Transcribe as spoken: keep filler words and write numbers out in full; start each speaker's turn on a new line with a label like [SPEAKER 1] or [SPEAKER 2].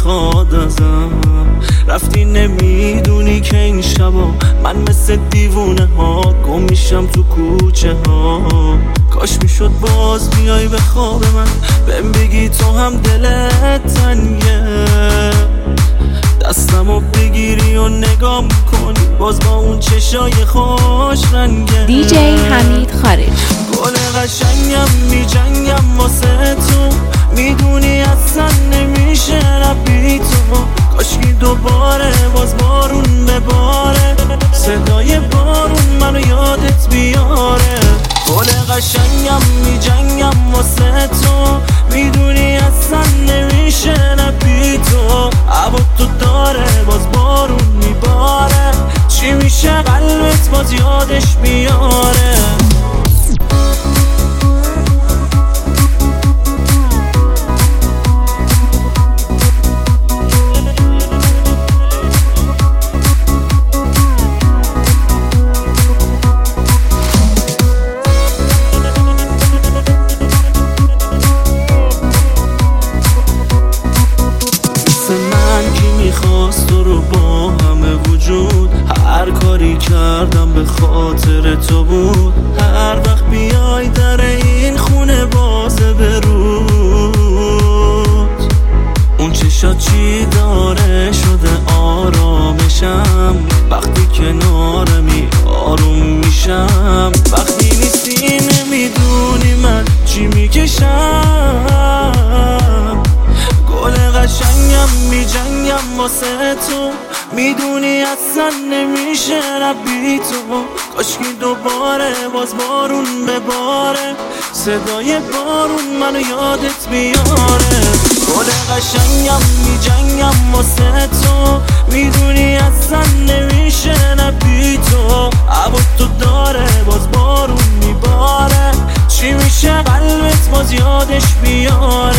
[SPEAKER 1] میخواد ازم. رفتی نمیدونی که این شبا من مثل دیوونه ها گم میشم تو کوچه ها. کاش میشد باز بیای به خواب من بهم بگی تو هم دلت تنگه، دستمو بگیری و نگام کنی باز با اون چشای خوش رنگه.
[SPEAKER 2] دیجی حمید خارج.
[SPEAKER 1] گل قشنگم میجنگم واسه تو، میدونی اصلا نمیشه ربی تو. کاشکی دوباره باز بارون بباره، صدای بارون منو یادت بیاره. گل قشنگم میجنگم واسه تو، میدونی اصلا نمیشه ربی تو. هوا تو داره باز بارون میباره، چی میشه قلبت باز یادش بیاره. میخواست تو رو با همه وجود، هر کاری کردم به خاطر تو بود. هر وقت بیای در این خونه بازه برود، اون چشا چی داره شده آرامشم. وقتی کنارمی آروم میشم، وقتی نیستی نمیدونی من چی میکشم. گل قشنگم میجنگم واسه تو، میدونی اصلا نمیشه ربی تو. کاشکی دوباره باز بارون بباره، صدای بارون منو یادت بیاره. گل قشنگم میجنگم واسه تو، میدونی اصلا نمیشه ربی تو. هوا تو داره باز بارون میباره، چی میشه قلبت باز یادش بیاره.